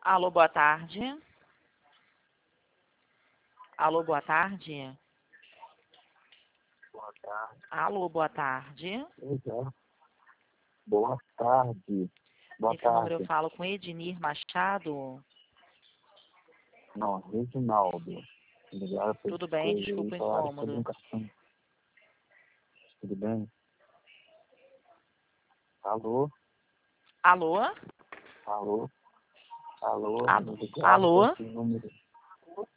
Alô, boa tarde. Alô, boa tarde. Boa tarde. Alô, boa tarde. Boa tarde. Boa Nesse número eu tarde. falo com Ednir Machado. Não, Reginaldo. Obrigado por Tudo bem, desculpa o falar sobre um incômodo. cartão. Tudo bem? Alô? Alô? Alô? Alô? Alô? Obrigado por Alô? esse número.